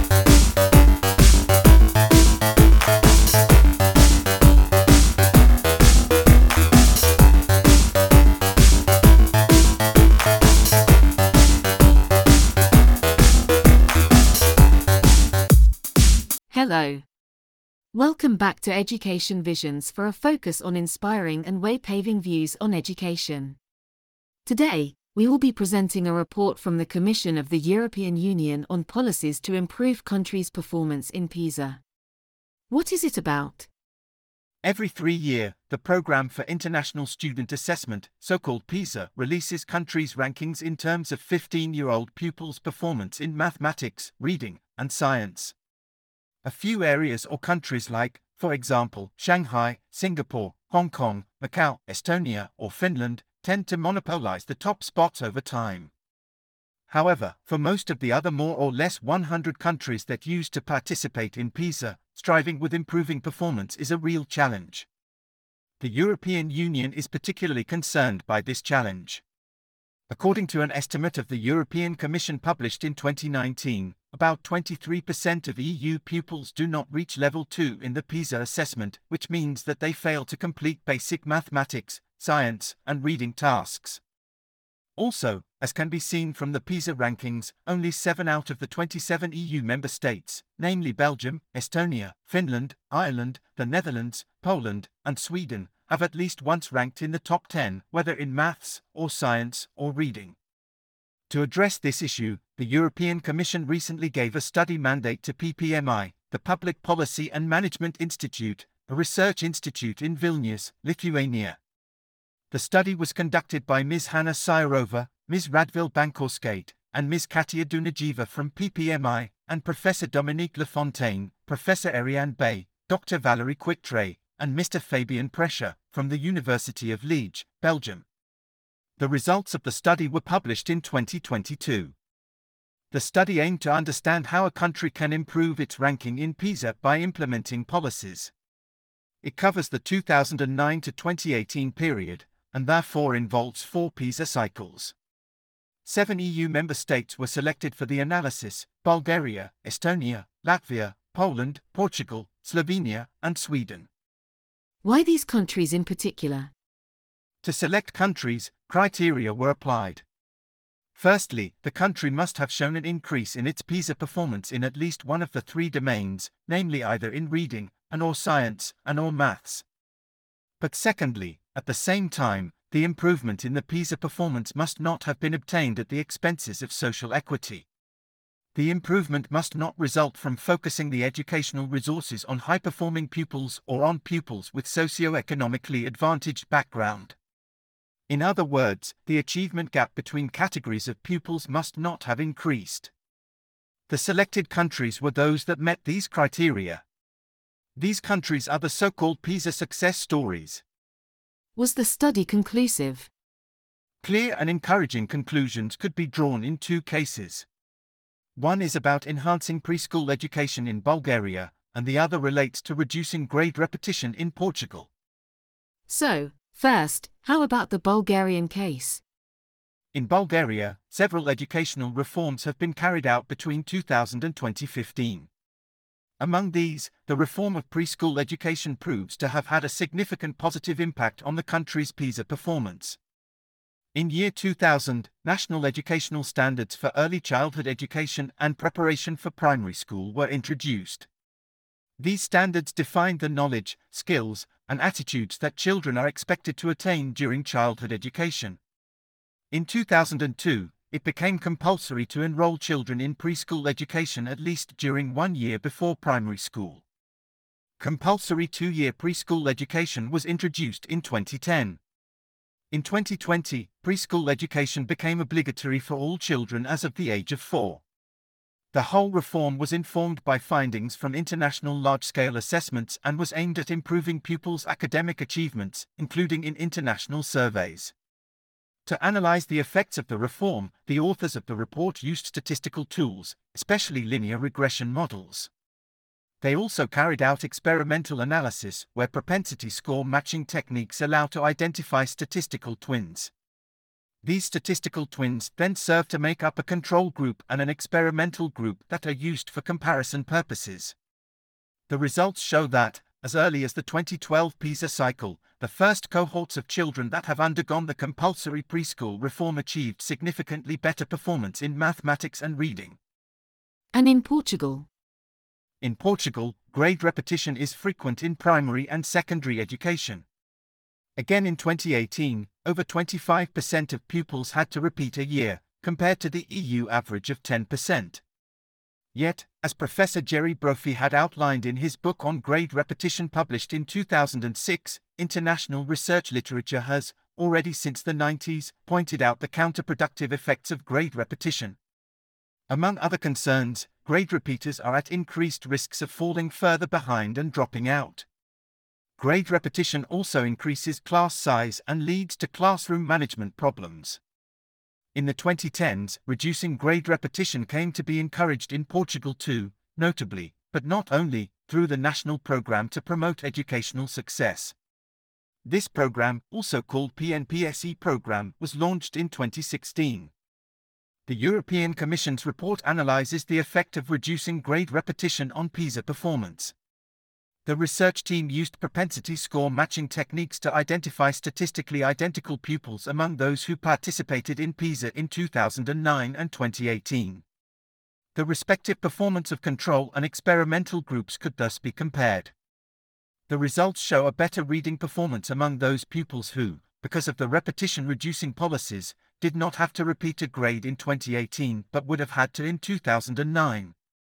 Hello. Welcome back to Education Visions for a focus on inspiring and way-paving views on education. Today, we will be presenting a report from the Commission of the European Union on policies to improve countries' performance in PISA. What is it about? Every 3 years, the Programme for International Student Assessment, so-called PISA, releases countries' rankings in terms of 15-year-old pupils' performance in mathematics, reading, and science. A few areas or countries like, for example, Shanghai, Singapore, Hong Kong, Macau, Estonia, or Finland, tend to monopolize the top spots over time. However, for most of the other more or less 100 countries that used to participate in PISA, striving with improving performance is a real challenge. The European Union is particularly concerned by this challenge. According to an estimate of the European Commission published in 2019, about 23% of EU pupils do not reach level 2 in the PISA assessment, which means that they fail to complete basic mathematics, science, and reading tasks. Also, as can be seen from the PISA rankings, only 7 out of the 27 EU member states, namely Belgium, Estonia, Finland, Ireland, the Netherlands, Poland, and Sweden, have at least once ranked in the top 10, whether in maths, or science, or reading. To address this issue, the European Commission recently gave a study mandate to PPMI, the Public Policy and Management Institute, a research institute in Vilnius, Lithuania. The study was conducted by Ms. Hanna Syrova, Ms. Radvil Bankorskate, and Ms. Katia Dunajiva from PPMI, and Professor Dominique Lafontaine, Professor Ariane Bay, Dr. Valerie Quittray, and Mr. Fabian Prescher, from the University of Liège, Belgium. The results of the study were published in 2022. The study aimed to understand how a country can improve its ranking in PISA by implementing policies. It covers the 2009 to 2018 period, and therefore involves 4 PISA cycles. 7 EU member states were selected for the analysis: Bulgaria, Estonia, Latvia, Poland, Portugal, Slovenia, and Sweden. Why these countries in particular? To select countries, criteria were applied. Firstly, the country must have shown an increase in its PISA performance in at least one of the 3 domains, namely either in reading, and/or science, and/or maths. But secondly, at the same time, the improvement in the PISA performance must not have been obtained at the expenses of social equity. The improvement must not result from focusing the educational resources on high-performing pupils or on pupils with socio-economically advantaged background. In other words, the achievement gap between categories of pupils must not have increased. The selected countries were those that met these criteria. These countries are the so-called PISA success stories. Was the study conclusive? Clear and encouraging conclusions could be drawn in 2 cases. One is about enhancing preschool education in Bulgaria, and the other relates to reducing grade repetition in Portugal. So, first, how about the Bulgarian case? In Bulgaria, several educational reforms have been carried out between 2000 and 2015. Among these, the reform of preschool education proves to have had a significant positive impact on the country's PISA performance. In year 2000, national educational standards for early childhood education and preparation for primary school were introduced. These standards defined the knowledge, skills, and attitudes that children are expected to attain during childhood education. In 2002, it became compulsory to enroll children in preschool education at least during 1 year before primary school. Compulsory 2-year preschool education was introduced in 2010. In 2020, preschool education became obligatory for all children as of the age of 4. The whole reform was informed by findings from international large-scale assessments and was aimed at improving pupils' academic achievements, including in international surveys. To analyze the effects of the reform, the authors of the report used statistical tools, especially linear regression models. They also carried out experimental analysis, where propensity score matching techniques allow to identify statistical twins. These statistical twins then serve to make up a control group and an experimental group that are used for comparison purposes. The results show that, as early as the 2012 PISA cycle, the first cohorts of children that have undergone the compulsory preschool reform achieved significantly better performance in mathematics and reading. And in Portugal? In Portugal, grade repetition is frequent in primary and secondary education. Again in 2018, over 25% of pupils had to repeat a year, compared to the EU average of 10%. Yet, as Professor Jerry Brophy had outlined in his book on grade repetition published in 2006, international research literature has, already since the 90s, pointed out the counterproductive effects of grade repetition. Among other concerns, grade repeaters are at increased risks of falling further behind and dropping out. Grade repetition also increases class size and leads to classroom management problems. In the 2010s, reducing grade repetition came to be encouraged in Portugal too, notably, but not only, through the National Programme to Promote Educational Success. This program, also called PNPSE program, was launched in 2016. The European Commission's report analyzes the effect of reducing grade repetition on PISA performance. The research team used propensity score matching techniques to identify statistically identical pupils among those who participated in PISA in 2009 and 2018. The respective performance of control and experimental groups could thus be compared. The results show a better reading performance among those pupils who, because of the repetition-reducing policies, did not have to repeat a grade in 2018 but would have had to in 2009.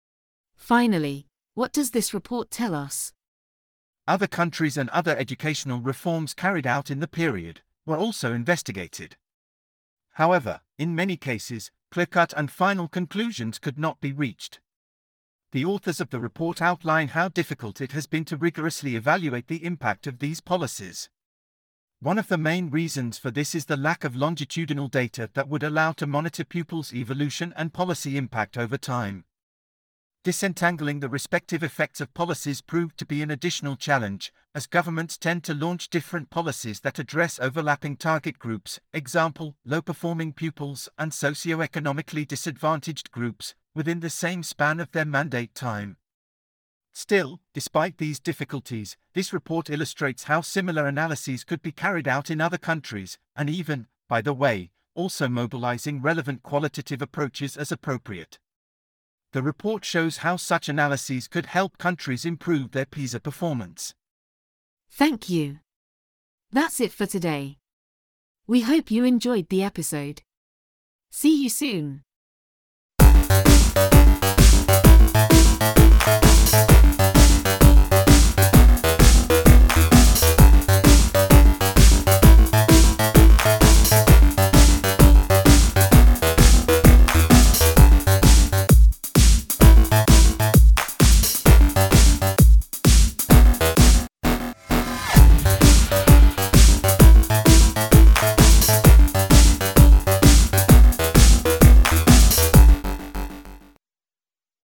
Finally, what does this report tell us? Other countries and other educational reforms carried out in the period were also investigated. However, in many cases, clear-cut and final conclusions could not be reached. The authors of the report outline how difficult it has been to rigorously evaluate the impact of these policies. One of the main reasons for this is the lack of longitudinal data that would allow to monitor pupils' evolution and policy impact over time. Disentangling the respective effects of policies proved to be an additional challenge, as governments tend to launch different policies that address overlapping target groups, example, low-performing pupils and socio-economically disadvantaged groups, within the same span of their mandate time. Still, despite these difficulties, this report illustrates how similar analyses could be carried out in other countries, and even, by the way, also mobilizing relevant qualitative approaches as appropriate. The report shows how such analyses could help countries improve their PISA performance. Thank you. That's it for today. We hope you enjoyed the episode. See you soon.